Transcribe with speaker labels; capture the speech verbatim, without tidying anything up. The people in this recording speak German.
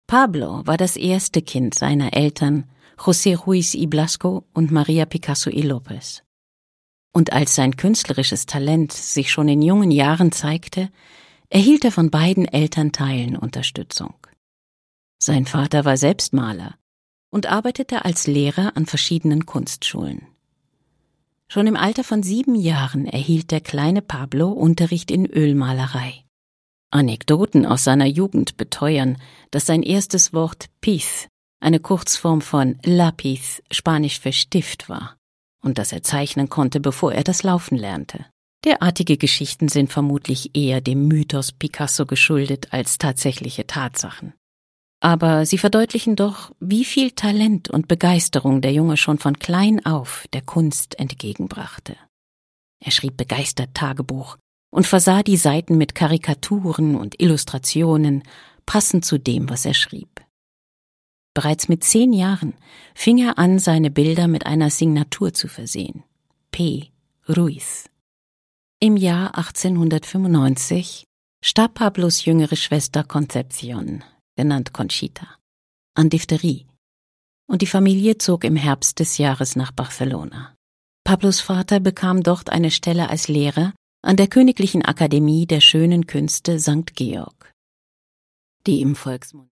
Speaker 1: Pablo war das erste Kind seiner Eltern, José Ruiz y Blasco und María Picasso y López. Und als sein künstlerisches Talent sich schon in jungen Jahren zeigte, erhielt er von beiden Elternteilen Unterstützung. Sein Vater war selbst Maler und arbeitete als Lehrer an verschiedenen Kunstschulen. Schon im Alter von sieben Jahren erhielt der kleine Pablo Unterricht in Ölmalerei. Anekdoten aus seiner Jugend beteuern, dass sein erstes Wort Piz eine Kurzform von Lápiz, Spanisch für Stift war, und dass er zeichnen konnte, bevor er das Laufen lernte. Derartige Geschichten sind vermutlich eher dem Mythos Picasso geschuldet als tatsächliche Tatsachen. Aber sie verdeutlichen doch, wie viel Talent und Begeisterung der Junge schon von klein auf der Kunst entgegenbrachte. Er schrieb begeistert Tagebuch und versah die Seiten mit Karikaturen und Illustrationen, passend zu dem, was er schrieb. Bereits mit zehn Jahren fing er an, seine Bilder mit einer Signatur zu versehen: P. Ruiz. Im Jahr achtzehnhundertfünfundneunzig starb Pablos jüngere Schwester Concepción, genannt Conchita, an Diphtherie, und die Familie zog im Herbst des Jahres nach Barcelona. Pablos Vater bekam dort eine Stelle als Lehrer an der Königlichen Akademie der Schönen Künste Sankt Georg, die im Volksmund